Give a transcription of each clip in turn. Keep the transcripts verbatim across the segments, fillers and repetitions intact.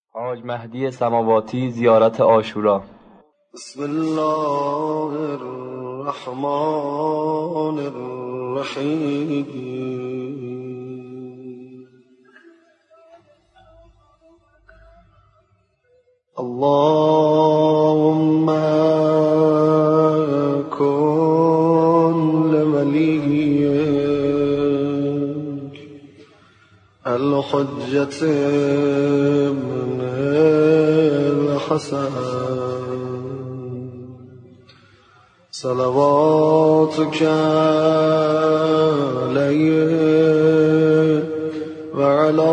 حاج مهدی سماواتی زیارت عاشورا. بسم الله الرحمن الرحیم. اللهم کن لولیک الحجة من الحسن صلواتك عليه وعلى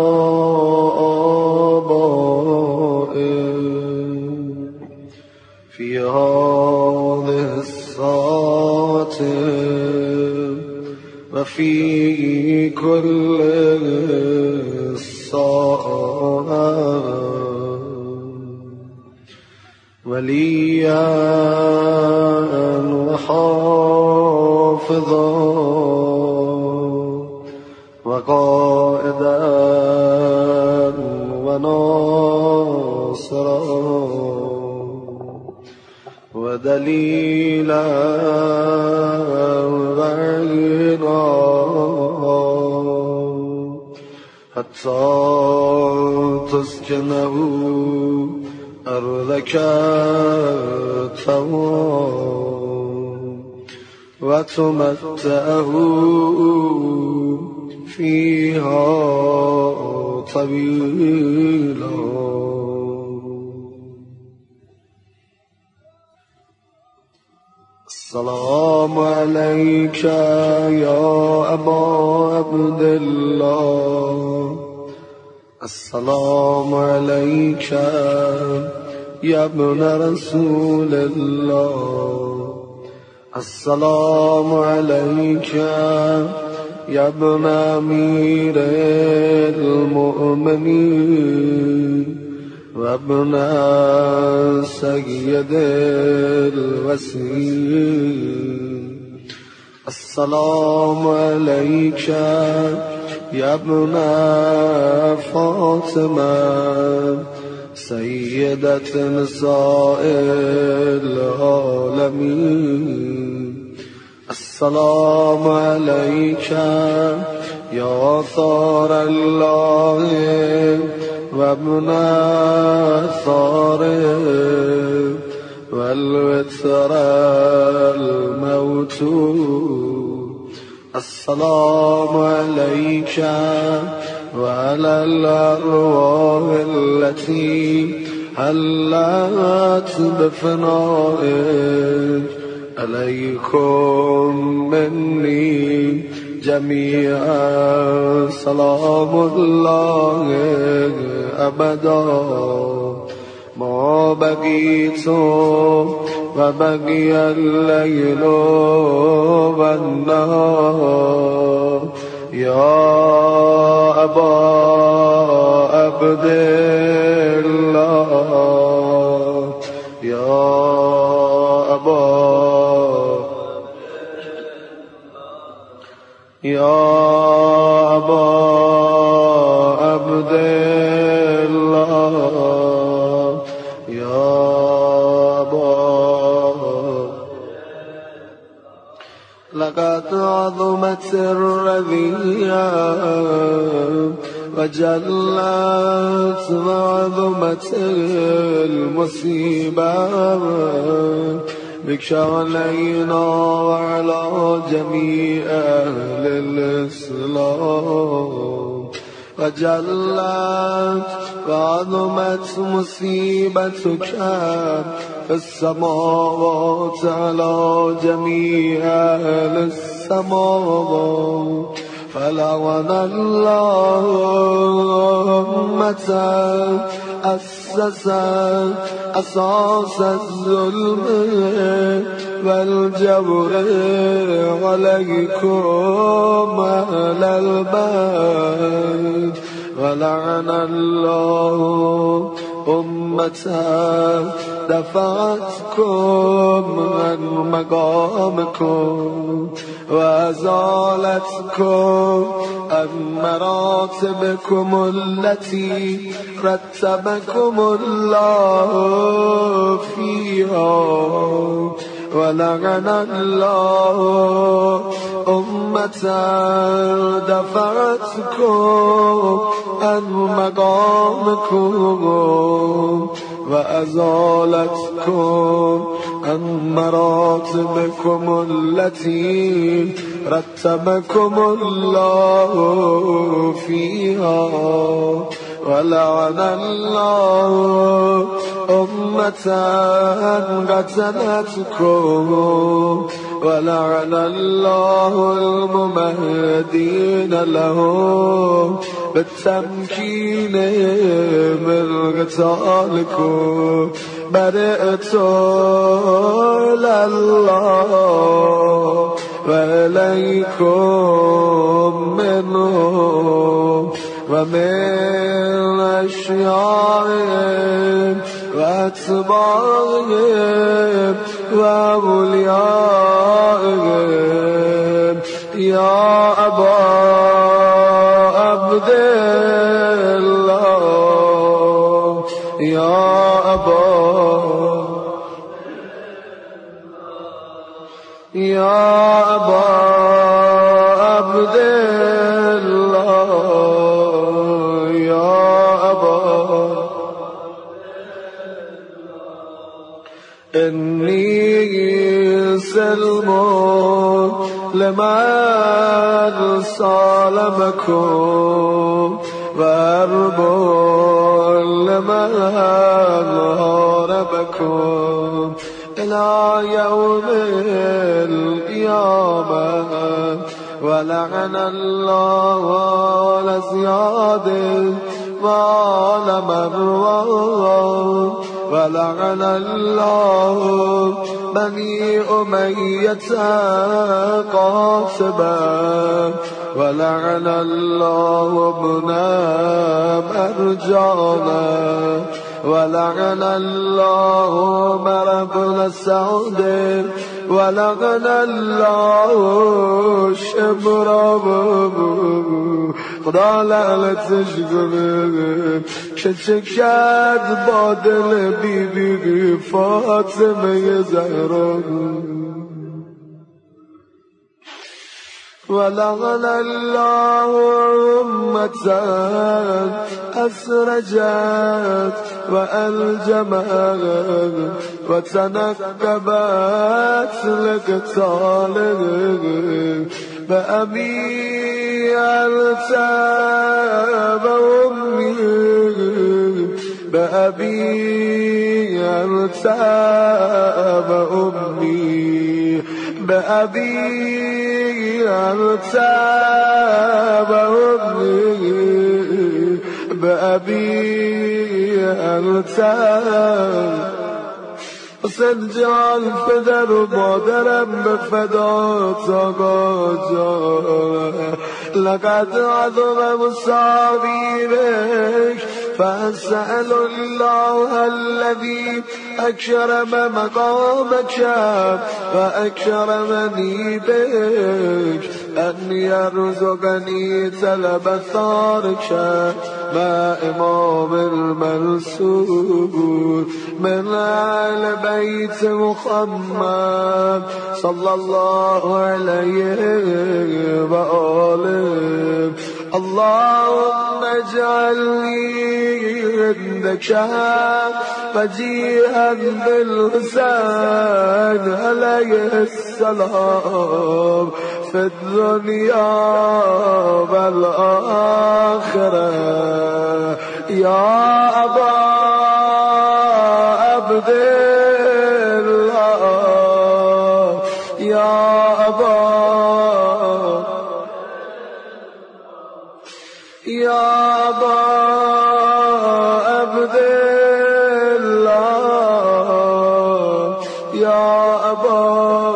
آبائه في هذه الساعة وفي كل ساعة وليا وحافظا وقائدا وناصرا ودليلا وعينا حتى تسكنه أرضك طوعا وتمتعه فيها طويلا. السلام عليك يا أبا عبد الله، السلام عليك يا ابن رسول الله، السلام عليك يا ابن أمير المؤمنين وابن سيد الوسيم، السلام عليك يا ابن فاطمة سيدة نساء العالمين، السلام عليك يا ثار الله وابن ثاره والوتر الموتور، السلام عليك وعلى الأرواح التي هلت بفنائك، عليكم مني جميعا سلام الله أبدا ما بقيت وبقي الليل والنهار. يا أبا عبد الله، يا أبا يا أبا عبد الله، يا أبا لقد عظمت الرذية وجلت وعظمت المصيبة بك علينا وعلى جميع أهل الإسلام، وجلت وعظمت مصيبتك في السماوات على جميع أهل السماوات، فلعن الله أمة أسس أساس الظلم والجبر عليكم أهل البيت، ولعن الله أمة دفعتكم عن مقامكم وأزالتكم عن مراتبكم التي رتبكم الله فيها ولعن الله أمة دفعتكم عن مقامكم وأزالتكم عن مراتبكم التي رتبكم الله فيها ولعن الله أمة قتلتكم ولعن الله الممهدين لهم بالتمكين من قتالكم برئت إلى الله وإليكم منهم ومن أشيائهم وأتباعهم وأوليائهم يا أبا عبد الله يا أبا يا أبا عبد الله يا أبا إني سلم لمن صالمكم وأرب لمن هاربكم إلى يوم القيامة ولعن الله على زياد وعلى مروان ولعن الله بني أمية قاتبا ولعن الله ابن مرجانا ولعن الله عمر بن سعد ولعن الله شمر خدا لعنتش کنه که چه کرد با دل بی بی فاطمه زهرا ولعن الله أمة أسرجت وألجمت وتنكبت لقتاله بأبي أرتاب أمي بأبي أرتاب أمي بأبي أرتاب أمي بأبي أرتاب حسین جان پدر و مادرم به فدات آقا جان لقد عظم مصابیبک فاسأل الله الذي أكرم مقامك وأكرمني بك أن يرزقني طلب ثارك مع إمام المنصور من آل بيت محمد صلى الله عليه وآله اللهم اجعلني عندك وجيها بالحسين عليه السلام في الدنيا والآخرة يا أبا عبد الله يا أبا يا أبا عبد الله يا أبا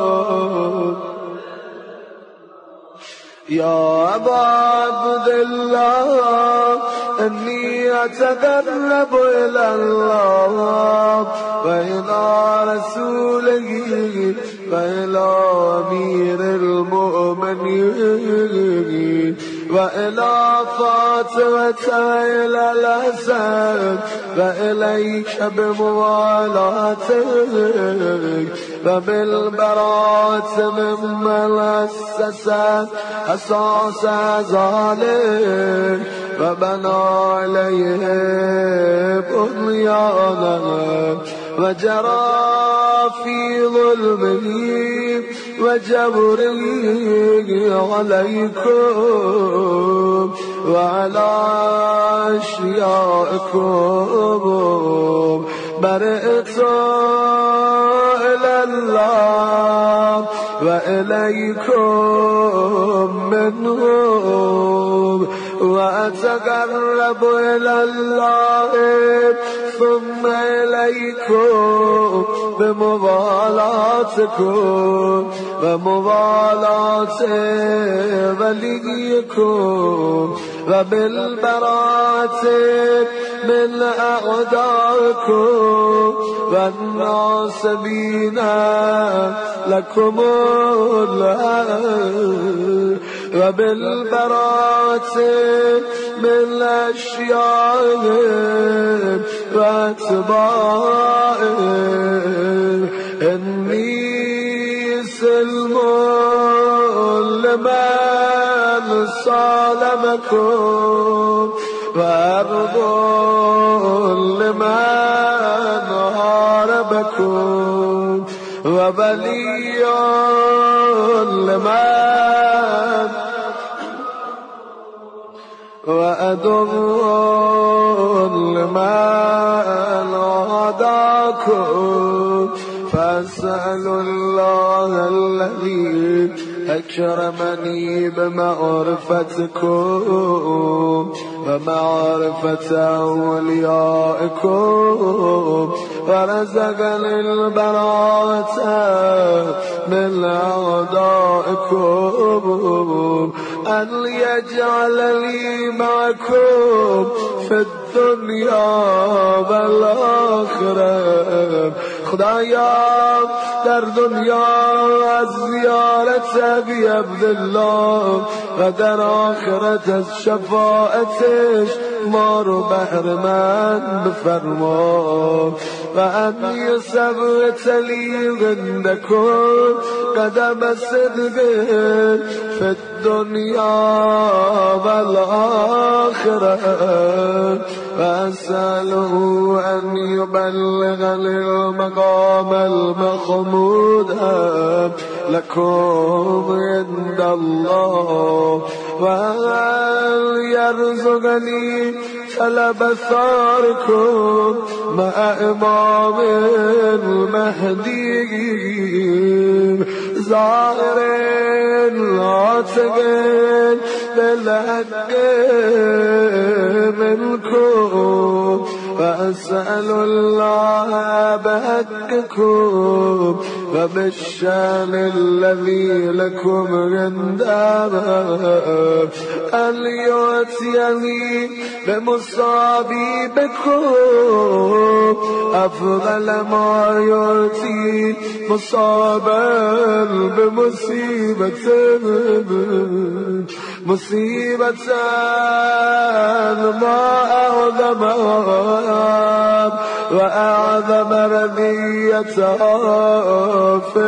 يا أبا عبد الله إني أتقرب إلى الله وإلى رسوله وإلى أمير المؤمنين وإلى فاطمة وإلى الحسن وإليك بموالاتك وبالبراءة ممن أسس أساس ذلك وبنى عليه بنيانا وجرى في ظلمه وجبره عليكم وعلى أشيائكم برئت إلى الله وإليكم منهم وأتقرب إلى الله ثم إليكم بموالاتكم وموالاة وليكم وبالبراءة من أعدائكم والناصبين لكم الأرض وبالبراءة من أشيائهم وأتباعهم إني سلم لمن صالمكم وأرض لمن حاربكم وبلي لمن وأدر لمن عاداكم فأسأل الله الذي أكرمني بمعرفتكم ومعرفة أوليائكم ورزقني البراءة من أعدائكم أن يجعل لي معكم في الدنيا والآخرة. خدایا در دنیا از زیارت ابی عبدالله و در آخرت از شفاعتش ما رو بهره‌مند بفرما و ان یثبت لی عندکم قدم صدق فی الدنیا والآخرة و اسأله ان یبلغنی المقام المحمود لكم عند الله وأن يرزقني طلب ثاركم مع إمام المهدي ظاهر ناطق بالحق منكم وأسأل الله بحقكم وبالشان الذي لكم عندما أن يؤتيني بمصابيبكم أفضل ما يؤتي مصابا بمصيبة مصيبة ما أعظمها وأعظم رذيتها في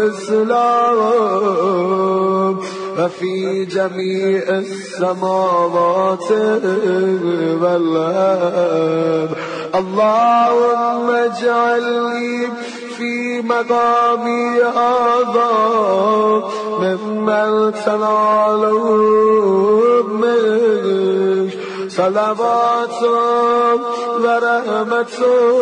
الإسلام وفي جميع السماوات والأرض. اللهم اجعلني في مقامي هذا ممن تناله منك صلوات ورحمة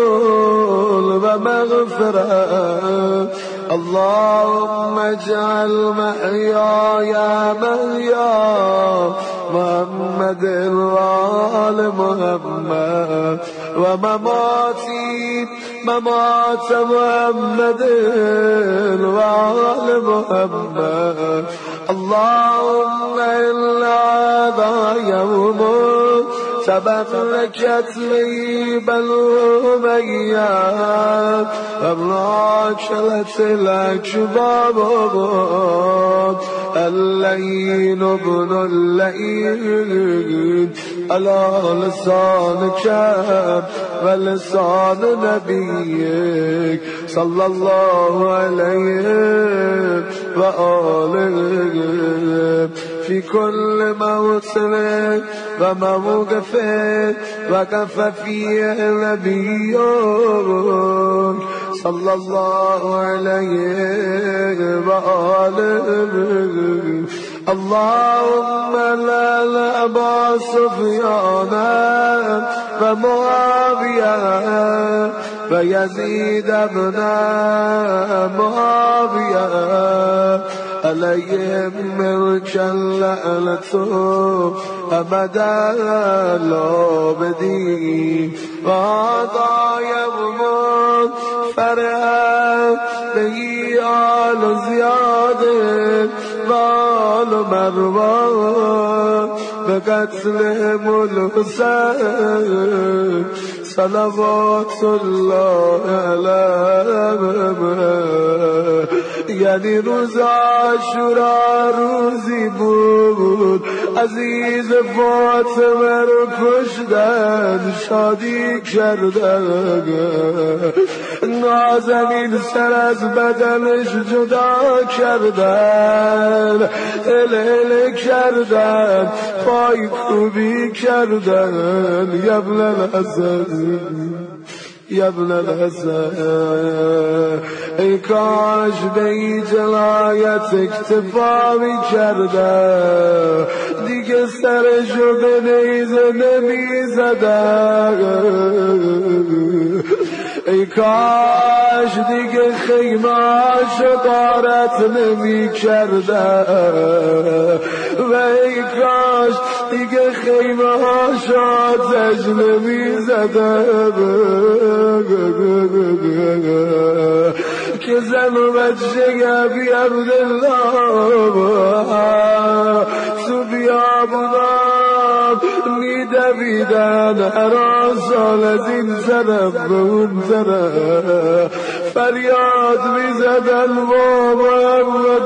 ومغفرة. اللهم اجعل محياي محيا محمد وآل محمد ومماتي ممات محمد وآل محمد. اللهم إن هذا يوم سبق لكتلي بالأميات الراكلة الأكباب اللين ابن اللين على لسانك ولسان نبيك صلى الله عليه وآله في كل موطن وموقف وقف فيه نبيك صلى الله عليه وآله اللهم لا لأبا سفيان ومعاوية ويزيد بن معاوية عليهم ملك اللعنة أبدا الآبدين وهذا يوم فرح به آل زياد وآل مروان بقتلهم الحسين صلوات الله عليه. یعنی روز عاشورا روزی بود عزیز فاطمه رو کشتن شادی کردن نازنین سر از بدنش جدا کردن اله کردن پای کوبی کردن یبن الحسن یبن الحسن ای کاش به این جنایت اکتفا می کرده دیگه سرشو به نیزه نمی زده ای کاش دیگه خیمه‌اشو غارت نمی کرده و ای کاش دیگه خیمه‌اشو آتش نمی زده که زن و بچه گبی عبدالله تو بیابونم میدویدن هر سال از این طرف به اون طرف فریاد میزدن و محمد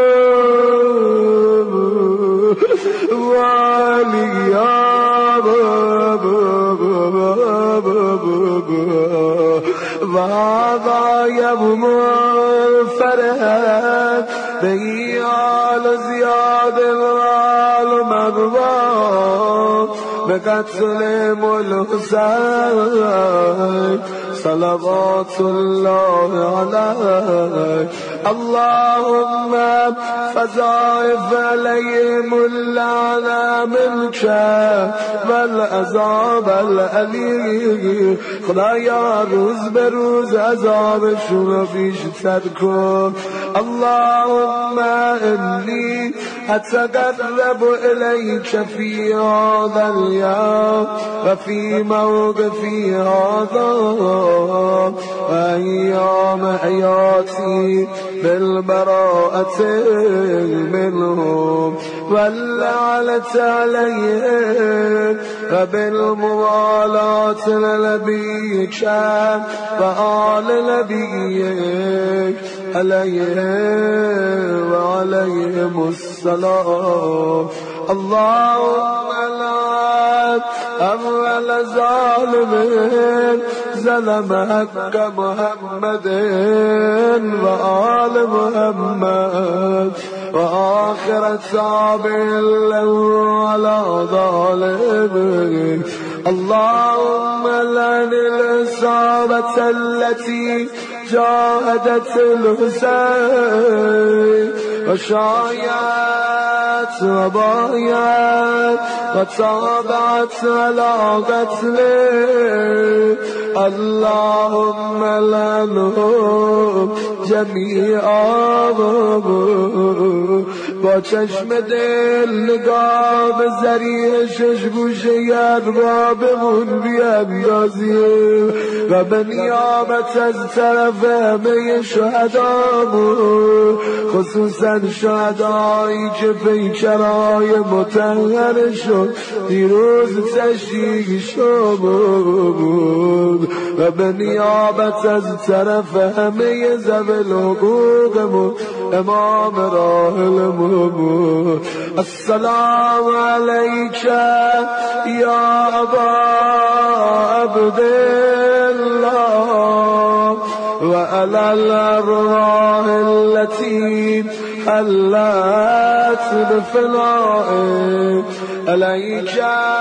والیا وهذا يوم الفرح بيال زياد والمروان بقتل الحسين صلوات الله عليه. اللهم فضائف عليهم اللعنة منك والعذاب الأليم خدایا روز به روز عذابشون رو بیشتر کن. اللهم انی اتقرب الیک فی هذا اليوم و فی موقفی هذا و ایام حیاتی بالبراءة منهم واللعنة عليهم وبالموالاة لنبيك وآل نبيك عليه وعليهم السلام. اللهم لعن أول ظالم ظلم حق محمد وآل محمد وآخر تابع له على ظالم. اللهم لعن الإصابة التي جاهدت الحسين وشايعت وبايعت وتابعت على قتله. اللهم لعنهم جميعا با چشم دل نگاه به ذریع شش گوشه اربابمون بیاندازیم و به نیابت از طرف همه شهدامون، خصوصا شهدایی که پیکرهای مطهرشون دیروز تشییع شد و به نیابت از طرف همه ذوی الحقوقمون امام راحلمون. السلام علیک یا ابا عبدالله و علی الارواح التي حلت بفنائه، علیک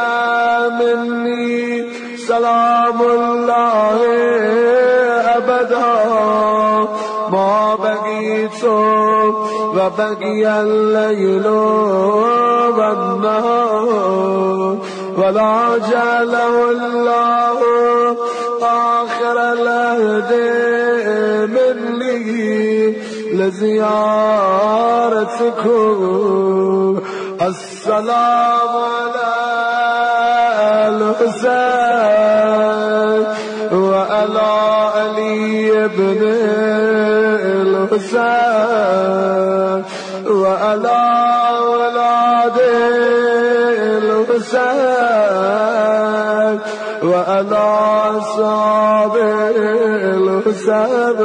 منی سلام الله ابدا ما بقیت و بقی اللیل و النهار ولا جعله الله آخر العهد منی لزیارتکم. السلام علی الحسین و علی علی ابن الحسین و علی ولاد الحسین و علی اصحاب الحسین.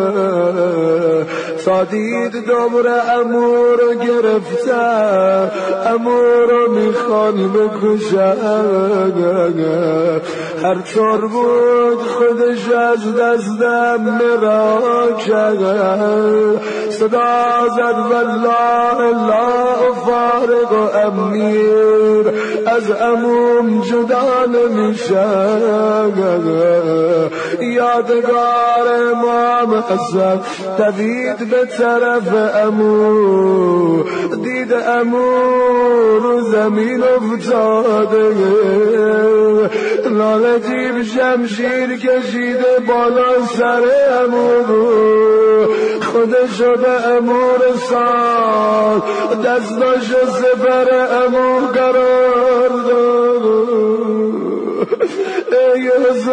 سادید دمر امور گرفتن، امور میخوان بکشن، هر طور بود خودش از دستم مرا کرد. صدا زد والله لا فارغ و امیر از عموم جدا نمیشن. یادگار امام حسن دوید به طرف عمو، دید عمو رو زمین افتاده، نالجیب شمشیر کشیده بالا سر عمو، خودشو به عمو رسان، دستاشو سپر عمو قرار داد. ای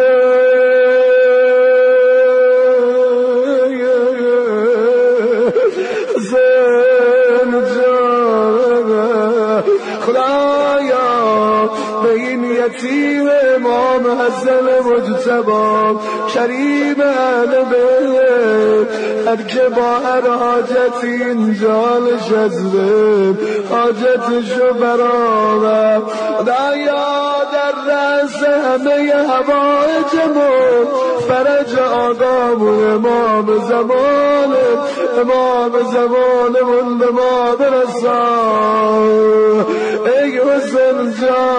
خدایا به این یتیم امام حسن مجتبی کریم اهل بیت، هر که با هر حاجتی اینجا نشسته حاجتشو برآورد. خدایا در رأس همه حوائجمون فرج آقامون امام زمان، امام زمانمون به ما برسان. ای حسین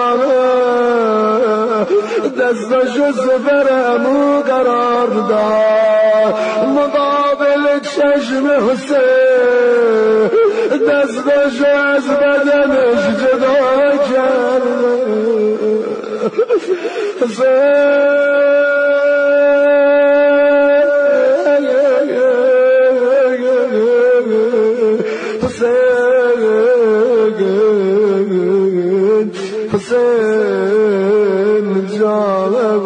جانم دستاشو سپر عمو قرار داد، مقابل چشم حسین دستاشو از بدنش جدا کرد. حسین حسین جانم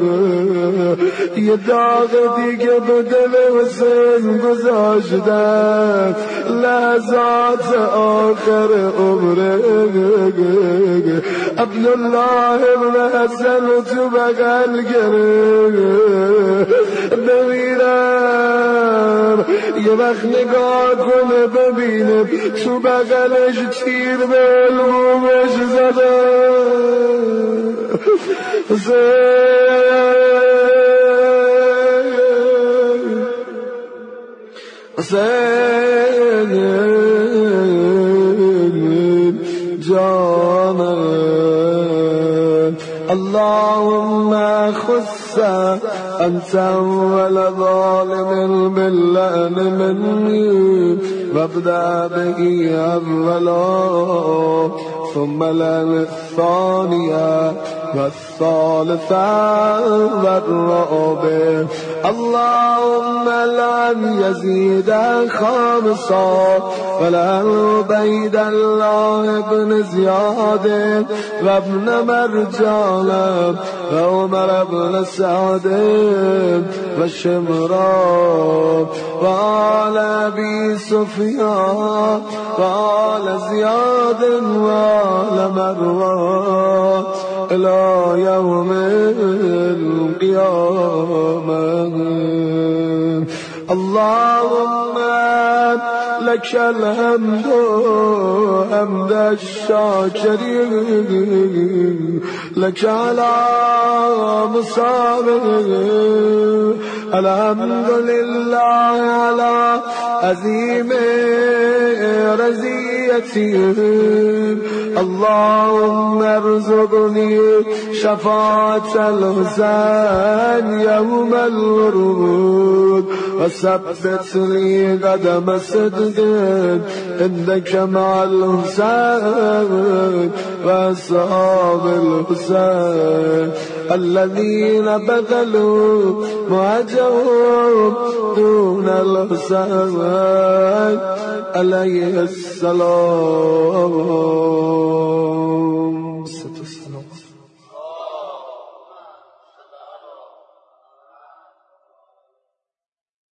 یه داغ دیگه به دل حسین گذاشتن، لحظات آخر عمره. عبدالله ابن حسن تو بغل گرفت بمیرن، یه وقت نگاه کنه ببینه تو بغلش تیر به علومش زده. حسین جانم اللهم خص أنت أول ظالم باللعن مني وابدأ به أولا ثم لعن الثانية والثالثة والرابع اللهم لن يزيد خامسا ولا عبيد الله بن زياد وابن مرجان وعمر بن سعد وشمران وآل أبي سفيان وآل زياد وآل مروان إلى يوم القيامة. اللهم لك الحمد حمد الشاكرين لك على مصابه الحمد لله على عظيم رزيتهم. اللهم ارزقني شفاعة الحسين يوم الورود وثبت لي قدم صدق عندك مع الحسين وأصحاب الحسين الذين بذلوا مهجهم دون الحسين عليه السلام.